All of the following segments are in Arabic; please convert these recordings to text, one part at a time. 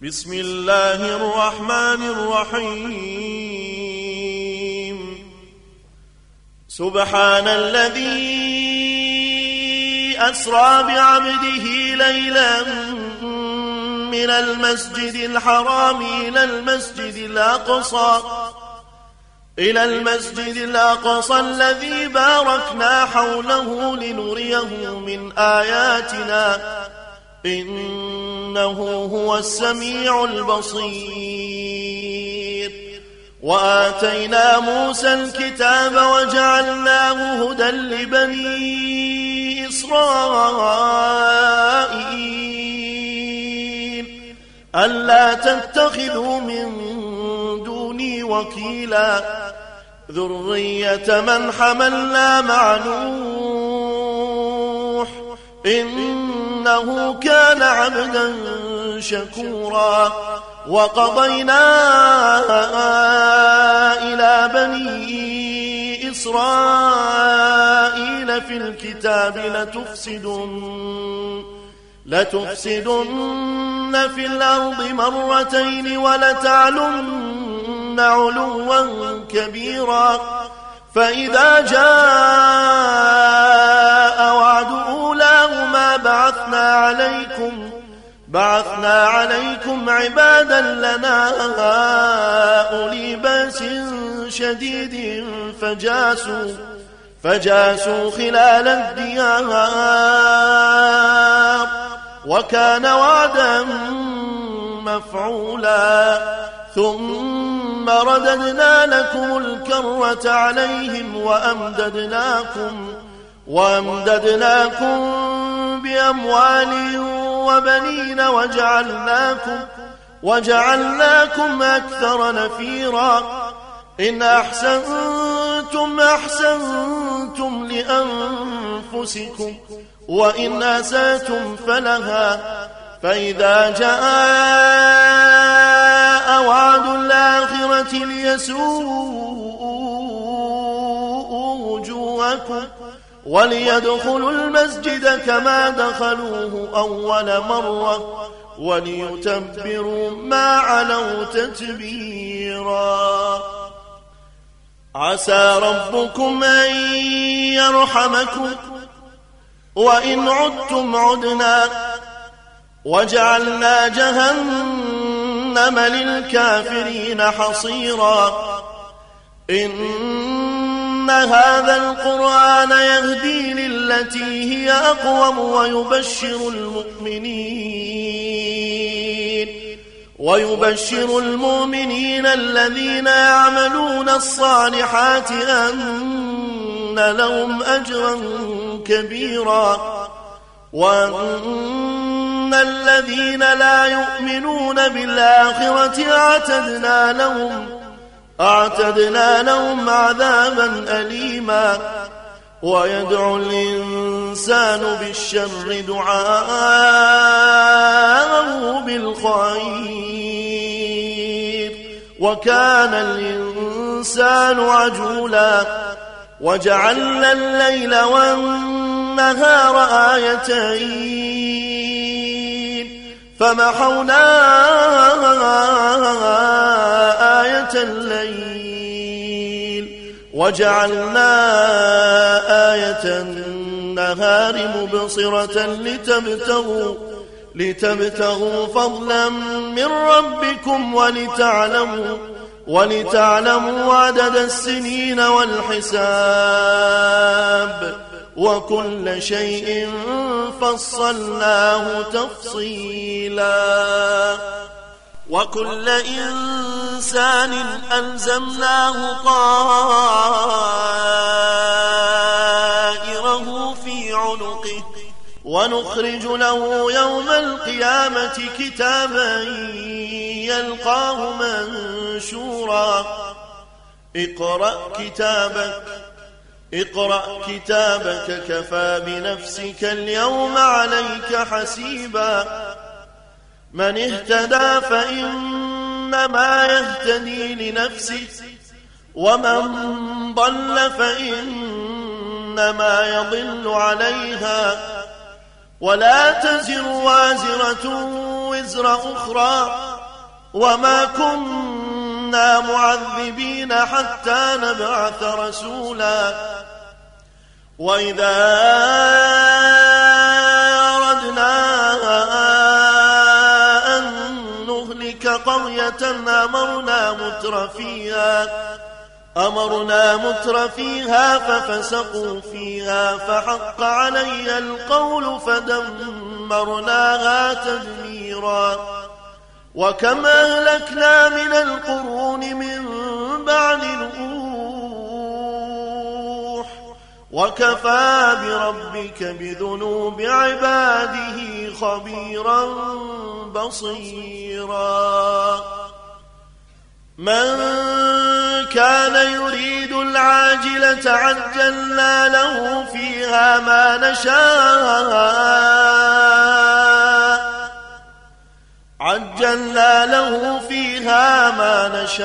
بسم الله الرحمن الرحيم سبحان الذي أسرى بعبده ليلا من المسجد الحرام إلى المسجد الأقصى الذي باركنا حوله لنريه من آياتنا إنه هو السميع البصير وآتينا موسى الكتاب وجعلناه هدى لبني إسرائيل ألا تتخذوا من دوني وكيلا ذرية من حملنا مع نوح إنه كان عبدا شكورا وقضينا إلى بني إسرائيل في الكتاب لتفسدن في الأرض مرتين ولتعلن علوا كبيرا فإذا جاء وعد أولاهما بعثنا عليكم عبادا لنا أولي بأس شديد فجاسوا خلال الديار وكان وعدا مفعولا ثم رددنا لكم الكرة عليهم وأمددناكم بأموال وبنين وجعلناكم أكثر نفيرا إن أحسنتم لأنفسكم وإن أسأتم فلها فإذا جاء وعد الآخرة ليسوءوا وجوهكم وليدخلوا المسجد كما دخلوه أول مرة وليتبروا ما علوا تتبيرا عسى ربكم أن يرحمكم وإن عدتم عدنا وجعلنا جهنم للكافرين حصيرا إن هذا القرآن يهدي للتي هي أقوم ويبشر المؤمنين الذين يعملون الصالحات أن لهم أجرا كبيرا وأن الذين لا يؤمنون بالآخرة أعتدنا لهم عذابا أليما ويدعو الإنسان بالشر دعاءه بالخير وكان الإنسان عجولا وجعلنا الليل والنهار آيتين فمحونا آية الليل وجعلنا آية النهار مبصرة لتبتغوا فضلا من ربكم ولتعلموا عدد السنين والحساب وكل شيء فصلناه تفصيلا وكل إنسان ألزمناه طائره في عنقه ونخرج له يوم القيامة كتابا يلقاه منشورا اقرأ كتابك كفى بنفسك اليوم عليك حسيبا من اهتدى فإنما يهتدي لنفسه ومن ضل فإنما يضل عليها ولا تزر وازرة وزر أخرى وما كنا معذبين حتى نبعث رسولا وإذا أردنا أن نهلك قرية أمرنا متر فيها ففسقوا فيها فحق علي القول فدمرناها تدميرا وكم أهلكنا من القرون من بعد نوح وكفى بربك بذنوب عباده خبيرا بصيرا من كان يريد العاجلة عجلنا له فيها ما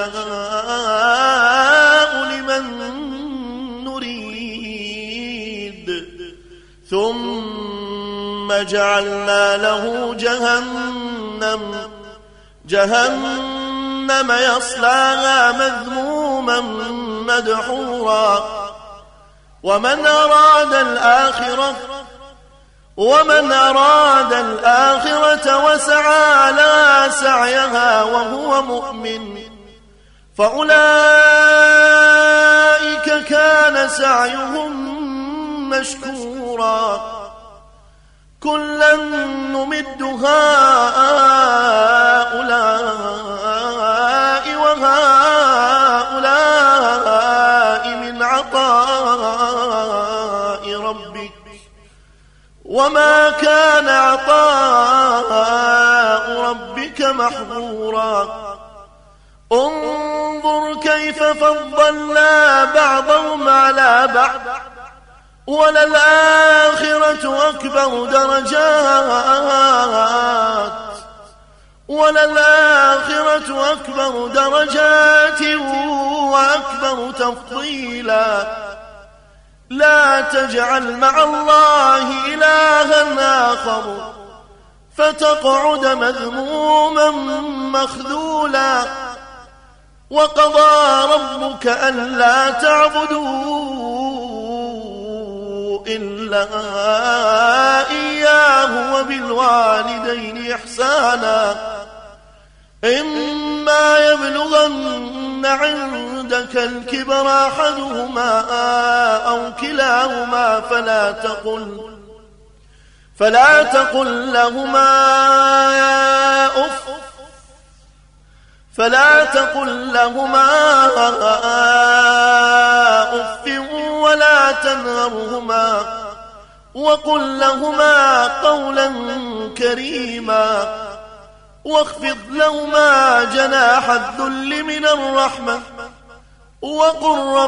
نشاء لمن نريد ثم جعلنا له جهنم يصلاها مذموما مدحورا ومن أراد الآخرة وسعى لها سعيها وهو مؤمن فأولئك كان سعيهم مشكورا كلا نمد هؤلاء وهؤلاء من عطاء ربك وما كان عطاء ربك محظورا انظر كيف فضلنا بعضهم على بعض وللآخرة أكبر درجات وأكبر تفضيلا لا تجعل مع الله إلها آخر فتقعد مذموما مخذولا وقضى ربك ألا تعبدوا إلا إياه وبالوالدين إحسانا إما يبلغن عندك الكبر أحدهما أو كلاهما فلا تقل لهما أف ولا تنهرهما وقل لهما قولا كريما واخفض لهما جناح الذل من الرحمة وقل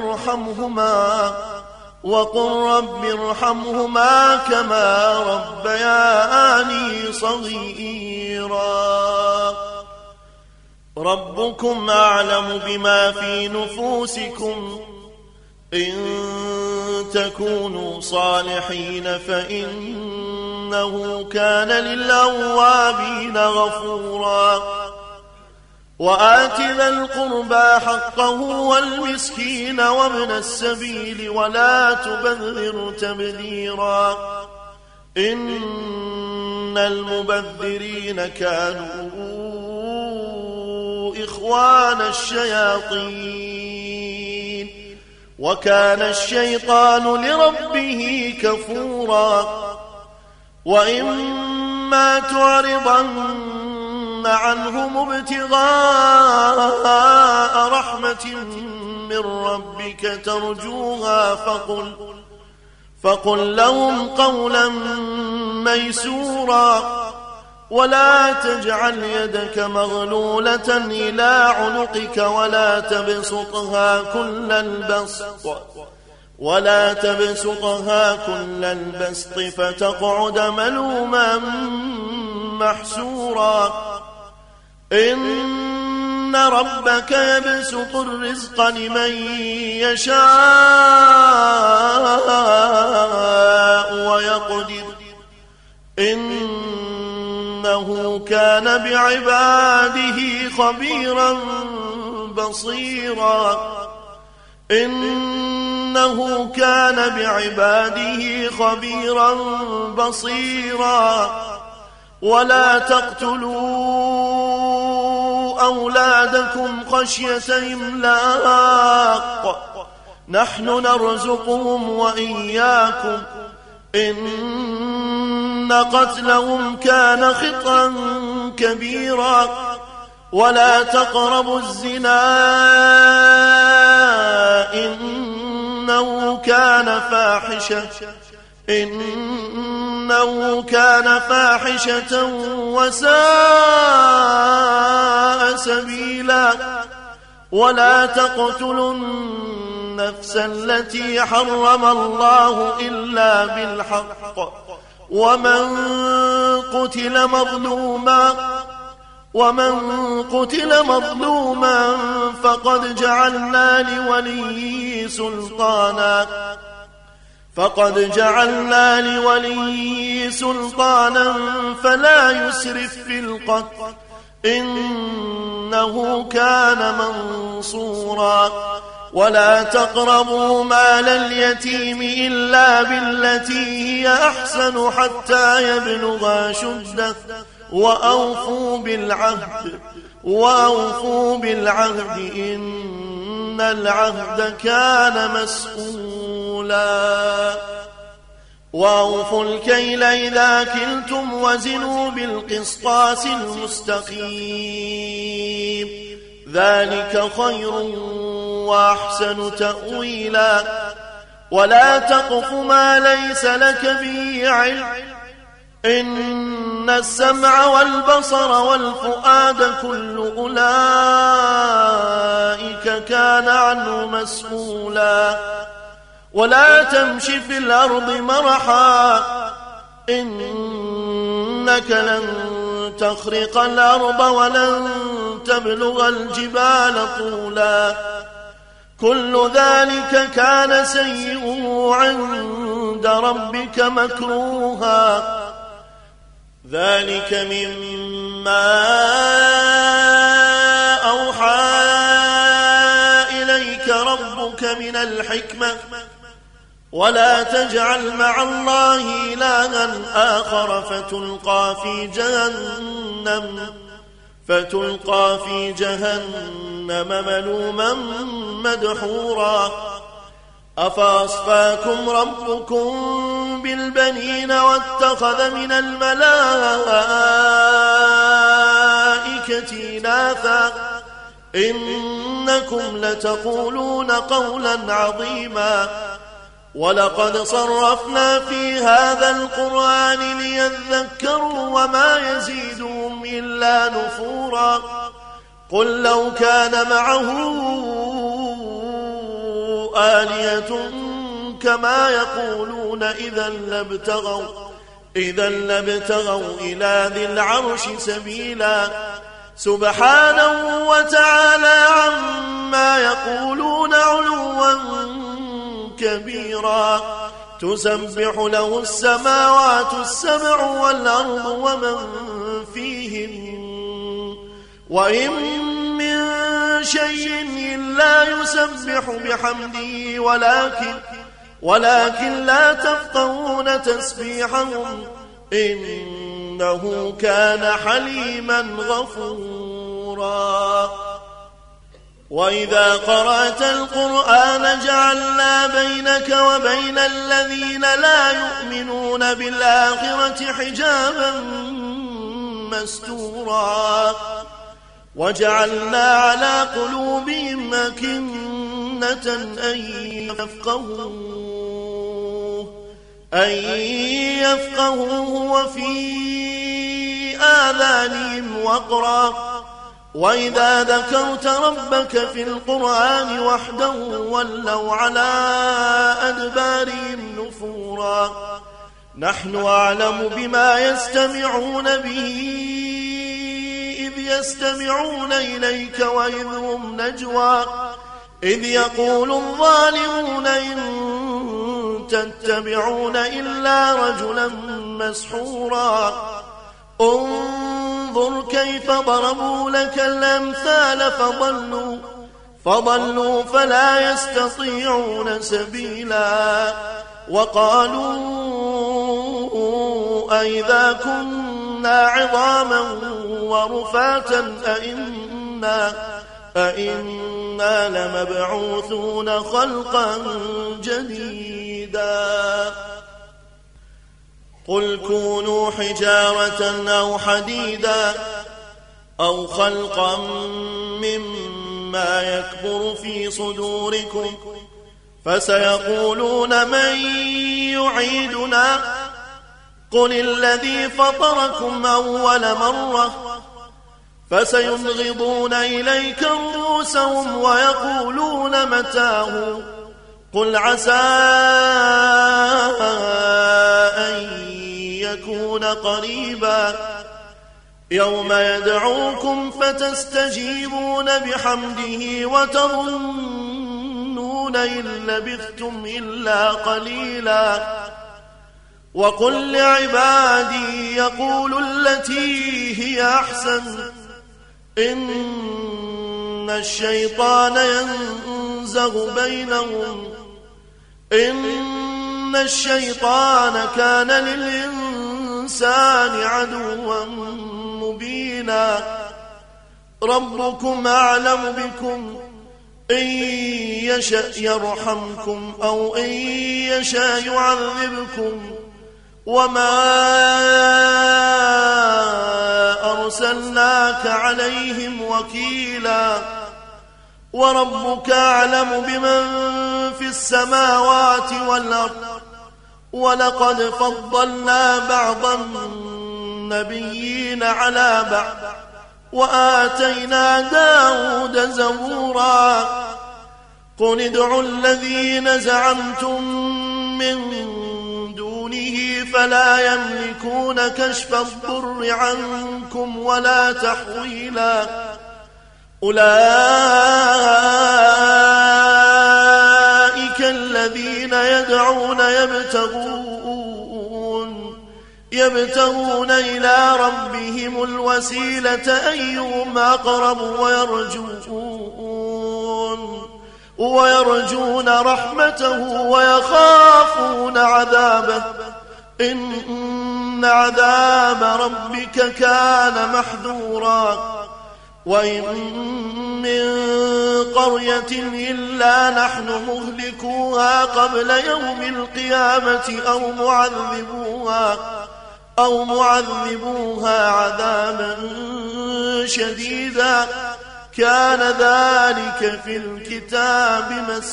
رب ارحمهما كما ربياني صغيرا ربكم أعلم بما في نفوسكم إن تكونوا صالحين فإنه كان للأوابين غفورا وآت ذا القربى حقه والمسكين وابن السبيل ولا تبذر تبذيرا إن المبذرين كانوا إخوان الشياطين وكان الشيطان لربه كفورا وإما تعرضن عنهم ابتغاء رحمة من ربك ترجوها فقل لهم قولا ميسورا ولا تجعل يدك مغلولة إلى عنقك ولا تبسطها كل البسط فتقعد ملوما محسورا إن ربك يبسط الرزق لمن يشاء ويقدر إن إنه كان بعباده خبيرا بصيرا إنه كان بعباده خبيرا بصيرا ولا تقتلوا أولادكم خشية إملاق نحن نرزقهم وإياكم إن قتلهم كان خطأ كبيرا ولا تقربوا الزنا إنه كان فاحشة وساء سبيلا ولا تقتلوا النفس التي حرم الله إلا بالحق ومن قتل مظلوما فقد جعلنا لوليه سلطانا فلا يسرف في القتل إنه كان منصورا ولا تقربوا مال اليتيم إلا بالتي هي أحسن حتى يبلغ أشده وأوفوا بالعهد إن العهد كان مسؤولا وأوفوا الكيل إذا كلتم وزنوا بالقسطاس المستقيم ذلك خير وأحسن تأويلا ولا تقف ما ليس لك به علم إن السمع والبصر والفؤاد كل أولئك كان عنه مسؤولا ولا تمش في الأرض مرحا إنك لن تخرق الأرض ولن تبلغ الجبال طولا كل ذلك كان سيئه عند ربك مكروها ذلك مما أوحى إليك ربك من الحكمة ولا تجعل مع الله إلها آخر فتلقى في جهنم ملوما مدحورا أفأصفاكم ربكم بالبنين واتخذ من الملائكة إناثا إنكم لتقولون قولا عظيما ولقد صرفنا في هذا القرآن ليذكروا وما يزيدهم إلا نفورا قل لو كان معه آلية كما يقولون إذا لابتغوا إلى ذي العرش سبيلا سبحانه وتعالى عما يقولون علوا كبيرا تسبح له السماوات السبع والأرض ومن فيهن وإن من شيء إلا يسبح بحمده ولكن لا تفقهون تسبيحهم إنه كان حليما غفورا وإذا قرأت القرآن جعلنا بينك وبين الذين لا يؤمنون بالآخرة حجابا مستورا وجعلنا على قلوبهم أكنة أن يفقهوه وفي آذانهم وقرا وإذا ذكرت ربك في القرآن وحده ولوا على أدبارهم نفورا نحن أعلم بما يستمعون به إذ يستمعون إليك وإذ هم نجوى إذ يقول الظالمون إن تتبعون إلا رجلا مسحورا انظر كيف ضربوا لك الأمثال فضلوا فلا يستطيعون سبيلا. وقالوا أئذا كنا عظاما ورفاتا أئنا لمبعوثون خلقا جديدا. قل كونوا حجارة أو حديدا أو خلقا مما يكبر في صدوركم فسيقولون من يعيدنا قل الذي فطركم أول مرة فسينغضون إليك رؤوسهم ويقولون متاه قل عسى أن يكون قريبا يوم يدعوكم فتستجيبون بحمده وتظنون إن لبثتم إلا قليلا. وقل لعبادي يقولوا التي هي أحسن إن الشيطان ينزغ بينهم إن الشيطان كان للإنسان عدوا مبينا. ربكم أعلم بكم إن يشأ يرحمكم أو إن يشاء يعذبكم وما أرسلناك عليهم وكيلا. وربك أعلم بمن في السماوات والأرض ولقد فضلنا بعض النبيين على بعض وآتينا داود زبورا. قل ادعوا الذين زعمتم من دونه فلا يملكون كشف الضر عنكم ولا تحويلا. أولئك الذين يدعون يبتغون إلى ربهم الوسيلة أيهم أقرب ويرجون رحمته ويخافون عذابه إن عذاب ربك كان محذورا. وإن من قرية إلا نحن مهلكوها قبل يوم القيامة أو معذبوها عذابا شديدا كان ذلك في الكتاب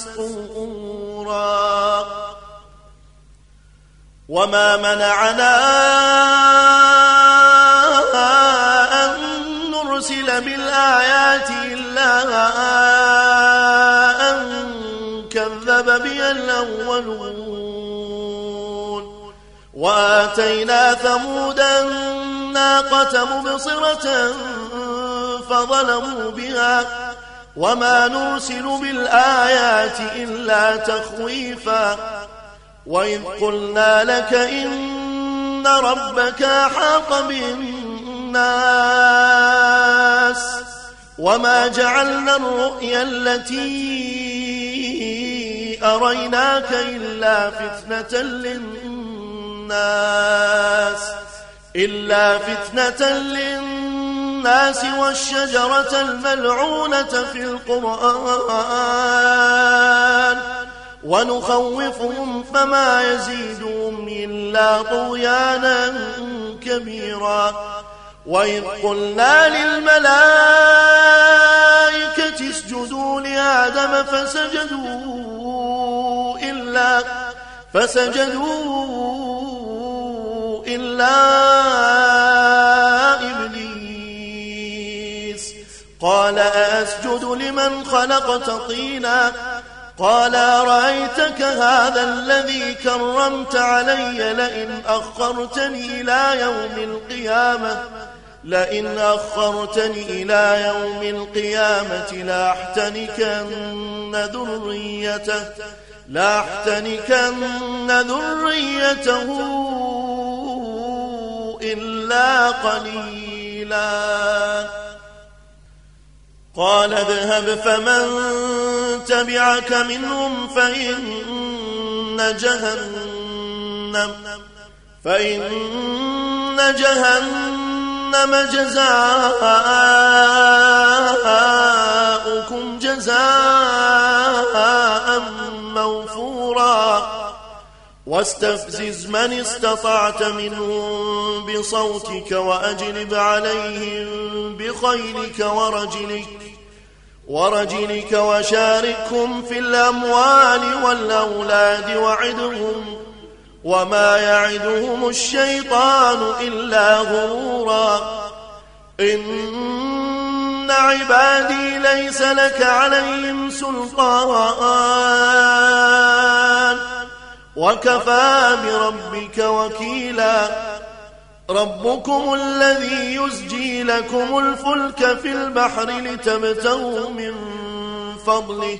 مسطورا. وما منعنا أن نرسل بالآيات إلا أن كذب بها الأولون. وآتينا ثمود الناقة مبصرة فظلموا بها وما نرسل بالآيات إلا تخويفا. وإذ قلنا لك إن ربك أحاط بالناس وما جعلنا الرؤيا التي أريناك إلا فتنة للناس والشجرة الملعونة في القرآن ونخوفهم فما يزيدهم إلا طغيانا كبيرا. وإذ قلنا للملائكة اسجدوا لآدم فسجدوا إلا إبليس قال أسجد لمن خلقت طينا قال أرأيتك هذا الذي كرمت علي لئن أخرتني إلى يوم القيامة لاحتنكن ذريته إلا قليلا. قال اذهب فمن تبعك منهم فإن جهنم جزاؤكم جزاء موفورا. واستفزز من استطعت منهم بصوتك وأجلب عليهم بخيلك ورجلك وشاركهم في الأموال والأولاد وعدهم وما يعدهم الشيطان إلا غرورا. إن عبادي ليس لك عليهم سلطان وكفى بربك وكيلا. ربكم الذي يزجي لكم الفلك في البحر لتبتغوا من فضله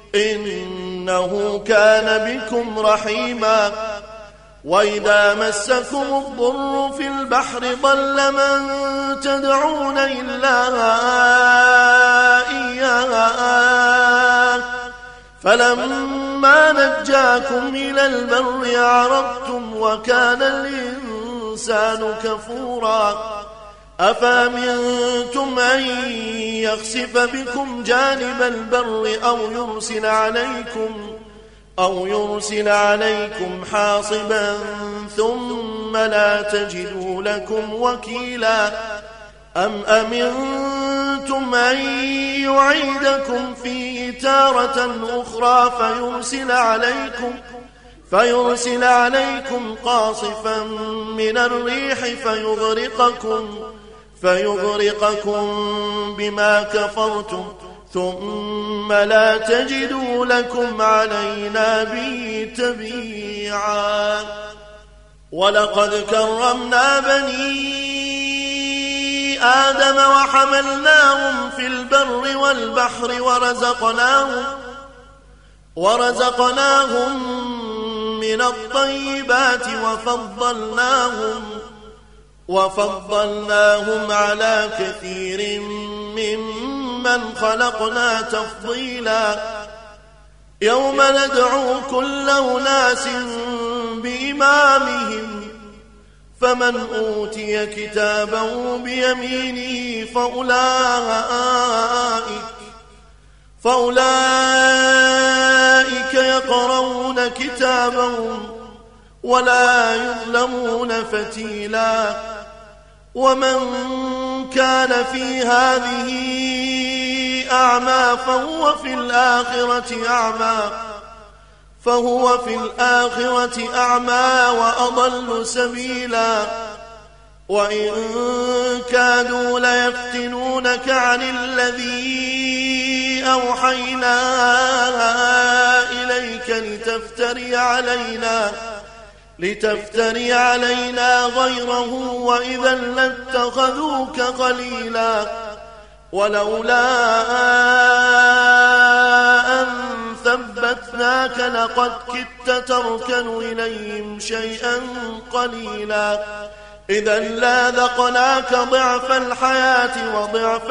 إنه كان بكم رحيما. وإذا مسكم الضر في البحر ضل من تدعون إلا إياه فلما نجاكم إلى البر أعرضتم وكان الإنسان كفورا. أفأمنتم أن يخسف بكم جانب البر أو يرسل عليكم حاصبا ثم لا تجدوا لكم وكيلا. أم أمنتم أن يعيدكم فيه تارة أخرى فيرسل عليكم قاصفا من الريح فيغرقكم بما كفرتم ثم لا تجدوا لكم علينا به تبيعا. ولقد كرمنا بني آدم وحملناهم في البر والبحر ورزقناهم من الطيبات وفضلناهم على كثير ممن خلقنا تفضيلا. يوم ندعو كل أناس بإمامهم فمن أوتي كتابه بيمينه فأولئك يقرؤون كتابهم ولا يظلمون فتيلا. ومن كان في هذه أعمى فهو في الآخرة أعمى وأضل سبيلا. وإن كادوا ليفتنونك عن الذي أوحينا إليك لتفتري علينا غيره وإذا لاتخذوك خليلا. ولولا أن ثبتناك لقد كدت تركن إليهم شيئا قليلا. إذا لاذقناك ضعف الحياة وضعف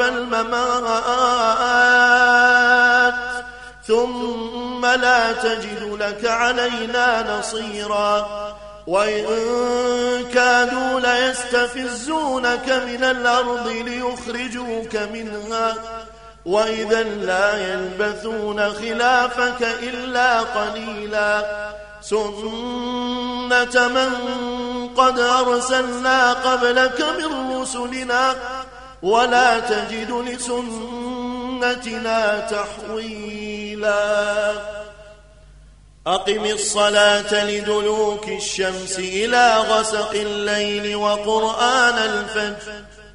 الممات ثم لا تجد لك علينا نصيرا. وإن كادوا ليستفزونك من الأرض ليخرجوك منها وإذا لا يلبثون خلافك إلا قليلا. سنة من قد أرسلنا قبلك من رسلنا ولا تجد لسنتنا تحويلا. أقم الصلاة لدلوك الشمس إلى غسق الليل وقرآن الفجر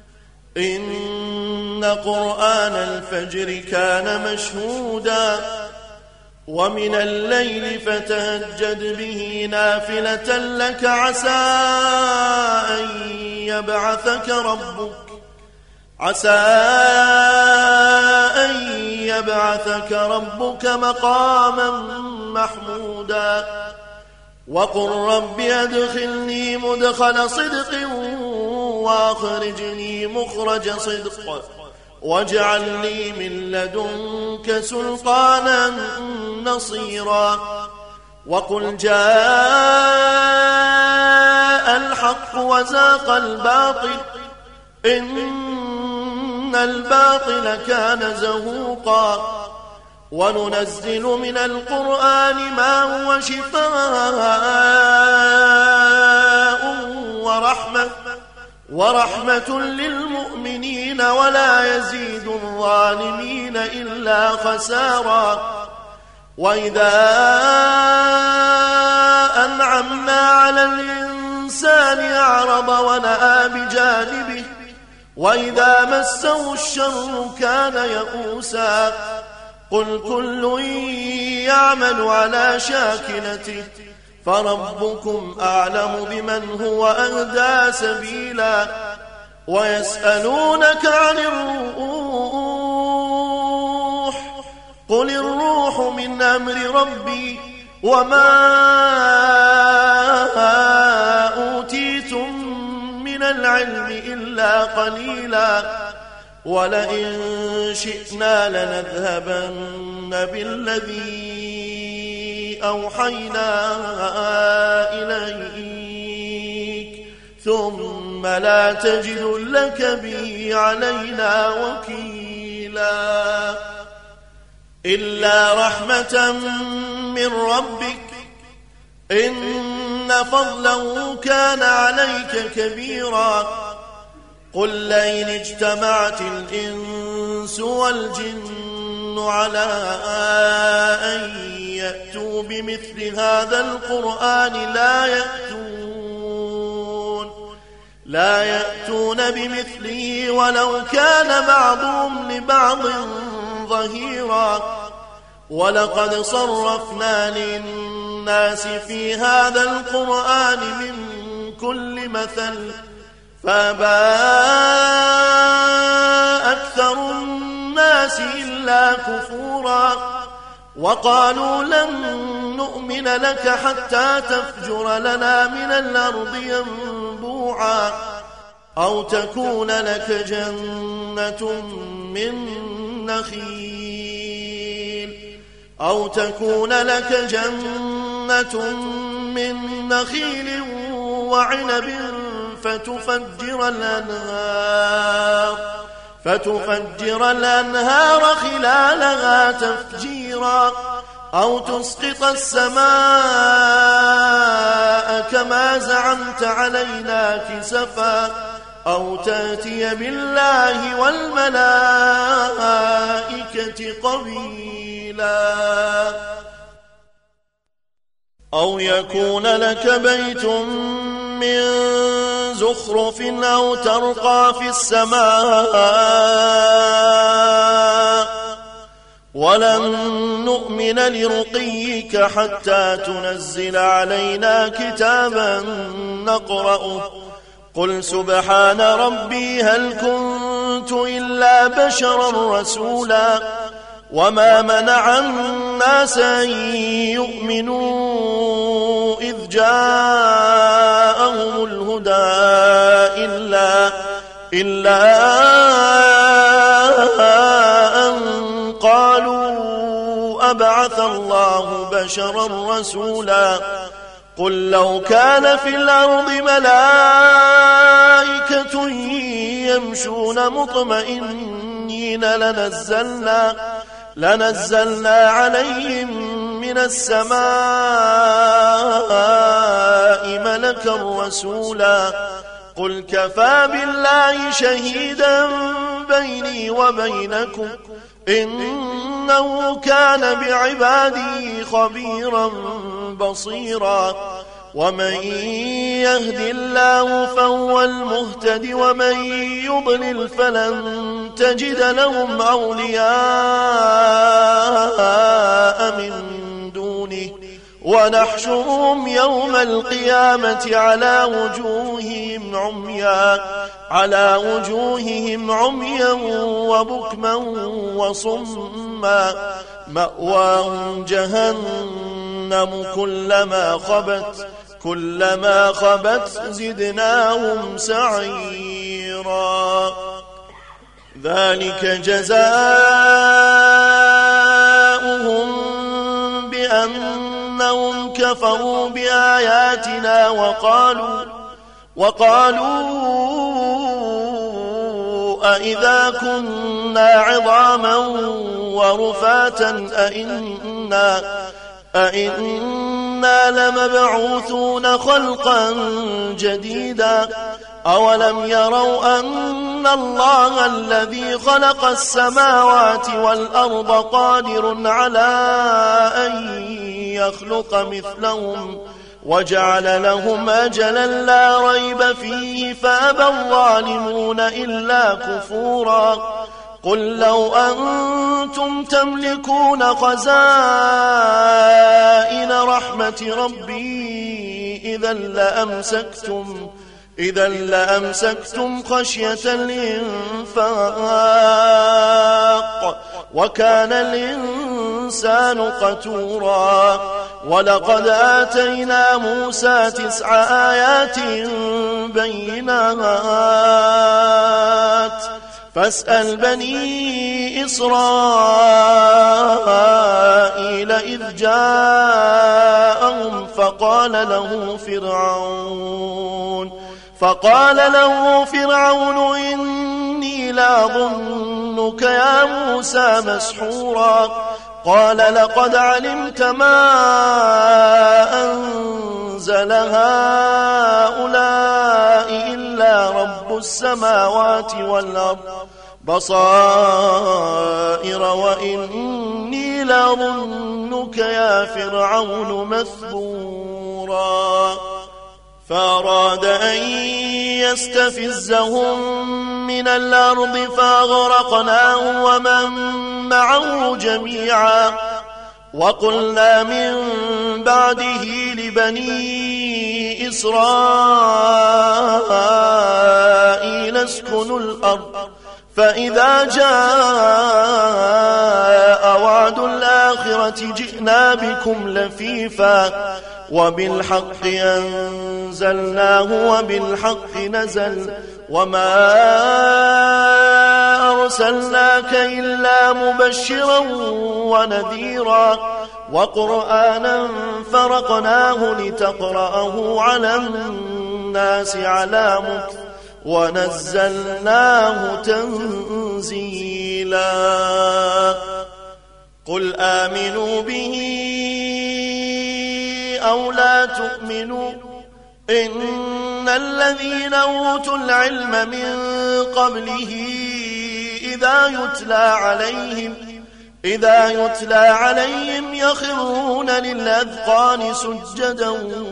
إن قرآن الفجر كان مشهودا. ومن الليل فتهجد به نافلة لك عسى أن يبعثك ربك مقاما محمودا. وقل رب أدخلني مدخل صدق وأخرجني مخرج صدق واجعل لي من لدنك سلطانا نصيرا وقل جاء الحق وزاق الباطل إن الباطل كان زهوقا وننزل من القرآن ما هو شفاء ورحمة للمؤمنين ولا يزيد الظالمين إلا خسارا وإذا أنعمنا على الإنسان أعرض ونأى بجانبه وإذا مسه الشر كان يئوسا قل كل يعمل على شاكلته فربكم أعلم بمن هو أهدى سبيلا ويسألونك عن الروح قل الروح من أمر ربي وما أوتيتم من العلم إلا قليلا ولئن شئنا لنذهبن بالذي أوحينا إليك ثم لا تجد لك به علينا وكيلا إلا رحمة من ربك إن فضله كان عليك كبيرا قل لئن اجتمعت الإنس والجن على أن يأتوا بمثل هذا القرآن لا يأتون بمثله ولو كان بعضهم لبعض ظهيرا ولقد صرفنا للناس في هذا القرآن من كل مثل فأبى أكثر الناس إلا كفورا وقالوا لن نؤمن لك حتى تفجر لنا من الأرض ينبوعا أو تكون لك جنة من نخيل وعنب فتفجر الأنهار خلالها تفجيرا أو تسقط السماء كما زعمت علينا كسفا أو تأتي بالله والملائكة قبيلا أو يكون لك بيت من زخرف أو ترقى في السماء ولن نؤمن لرقيك حتى تنزل علينا كتابا نقرأه قل سبحان ربي هل كنت إلا بشرا رسولا وما منع الناس أن يؤمنوا إذ جاءهم الهدى إلا أن قالوا أبعث الله بشرا رسولا قل لو كان في الأرض ملائكة يمشون مطمئنين لنزلنا عليهم من السماء ملكا رسولا قل كفى بالله شهيدا بيني وبينكم إنه كان بعباده خبيرا بصيرا ومن يهد الله فهو المهتد ومن يضلل فلن تجد لهم أولياء من دونه ونحشرهم يوم القيامة على وجوههم عميا وبكما وصما مأواهم جهنم كلما كلما خبت زدناهم سعيرا ذلك جزاؤهم بأنهم كفروا بآياتنا وقالوا أإذا كنا عظاما ورفاتا أإنا لمبعوثون خلقا جديدا أولم يروا أن الله الذي خلق السماوات والأرض قادر على أن يخلق مثلهم وجعل لهم أجلا لا ريب فيه فأبى الظالمون إلا كفورا قل لو أنتم تملكون خزائن رحمة ربي إذا لأمسكتم خشية الإنفاق وكان الإنسان قتورا ولقد آتينا موسى 9 آيات بينات فاسأل بني إسرائيل إذ جاءهم فقال له فرعون إني لأظنك يا موسى مسحورا قال لقد علمت ما أنزل هؤلاء إلا رب السماوات والأرض بصائر وإني لأظنك يا فرعون مثبورا فأراد أن يستفزهم من الأرض فأغرقناه ومن معه جميعا وقلنا من بعده لبني إسرائيل اسكنوا الأرض فإذا جاء وعد الآخرة جئنا بكم لفيفا وبالحق أنزلناه وبالحق نزل وما أرسلناك إلا مبشرا ونذيرا وقرآنا فرقناه لتقرأه على الناس على مكث ونزلناه تنزيلا قل آمنوا به أو لا تؤمنوا إن الذين أوتوا العلم من قبله إذا يتلى عليهم يخرون للأذقان سجدا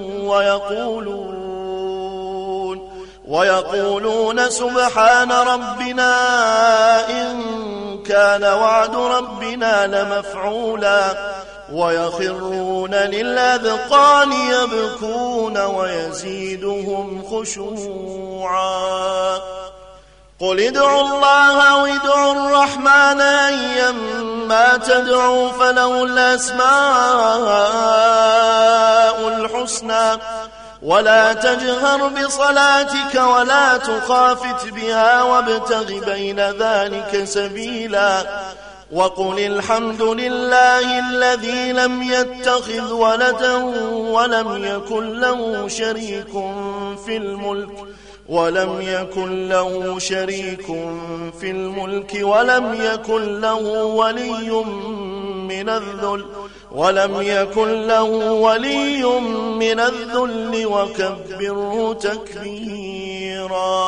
ويقولون سبحان ربنا إن كان وعد ربنا لمفعولا ويخرون للأذقان يبكون ويزيدهم خشوعا قل ادعوا الله أو ادعوا الرحمن أيما تدعوا فله الأسماء الحسنى ولا تجهر بصلاتك ولا تخافت بها وابتغ بين ذلك سبيلا وقل الحمد لله الذي لم يتخذ ولدا ولم يكن له شريك في الملك ولم يكن له ولي من الذل وكبره تكبيرا